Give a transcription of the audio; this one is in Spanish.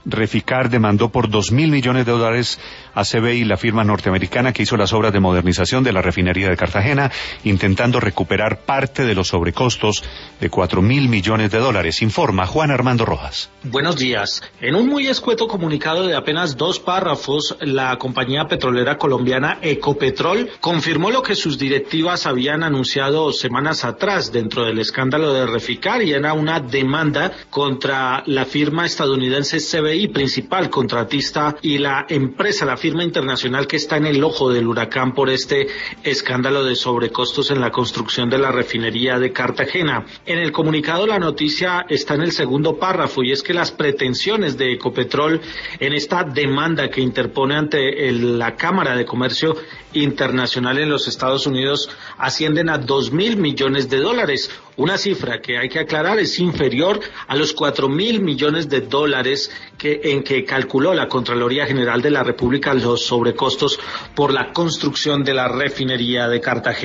Reficar demandó por $2.000 millones a CBI, la firma norteamericana que hizo las obras de modernización de la refinería de Cartagena, intentando recuperar parte de los sobrecostos de $4.000 millones. Informa Juan Armando Rojas. Buenos días. En un muy escueto comunicado de apenas 2 párrafos, la compañía petrolera colombiana Ecopetrol confirmó lo que sus directivas habían anunciado semanas atrás dentro del escándalo de Reficar, y era una demanda contra la firma estadounidense CBI, principal contratista, y la firma internacional que está en el ojo del huracán por este escándalo de sobrecostos en la construcción de la refinería de Cartagena. En el comunicado la noticia está en el segundo párrafo, y es que las pretensiones de Ecopetrol en esta demanda que interpone ante la Cámara de Comercio Internacional en los Estados Unidos ascienden a $2.000 millones, una cifra que hay que aclarar es inferior a los $4.000 millones en que calculó la Contraloría General de la República los sobrecostos por la construcción de la refinería de Cartagena.